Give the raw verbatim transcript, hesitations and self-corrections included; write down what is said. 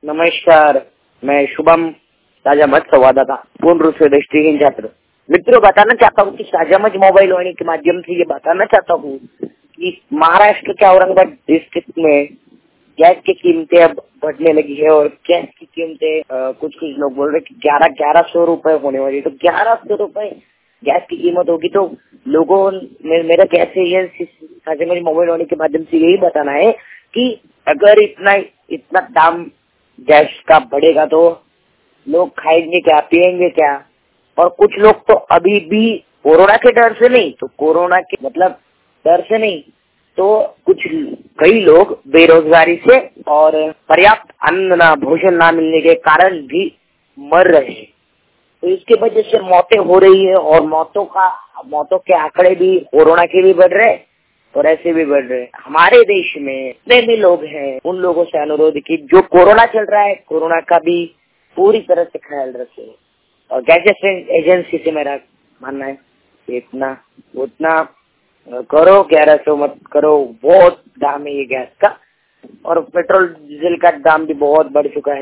नमस्कार, मैं शुभम ताजा मत संवाददाता पूर्ण रूप से दृष्टिहीन छात्र। मित्रों, बताना चाहता हूँ कि साझामज मोबाइल वाणी के माध्यम से ये बताना चाहता हूँ कि महाराष्ट्र के औरंगाबाद डिस्ट्रिक्ट में गैस की कीमतें अब बढ़ने लगी है और गैस की कीमतें कुछ कुछ लोग बोल रहे हैं कि ग्यारह ग्यारह सौ रुपए होने वाली। तो ग्यारह सौ रुपए गैस की कीमत होगी तो लोगों में मेरा कैसे ये साझामज मोबाइल वाणी के माध्यम से यही बताना है कि अगर इतना इतना दाम गैस का बढ़ेगा तो लोग खाएंगे क्या, पिएंगे क्या। और कुछ लोग तो अभी भी कोरोना के डर से नहीं तो कोरोना के मतलब डर से नहीं तो कुछ कई लोग बेरोजगारी से और पर्याप्त अन्न ना भोजन ना मिलने के कारण भी मर रहे हैं। तो इसके वजह से मौतें हो रही है और मौतों का मौतों के आंकड़े भी कोरोना के भी बढ़ रहे हैं और ऐसे भी बढ़ रहे हैं। हमारे देश में जितने भी लोग हैं उन लोगों से अनुरोध की जो कोरोना चल रहा है कोरोना का भी पूरी तरह से ख्याल रखें। और गैस एजेंसी से मेरा मानना है कि इतना उतना करो, ग्यारह सौ मत करो, बहुत दाम है ये गैस का। और पेट्रोल डीजल का दाम भी बहुत बढ़ चुका है।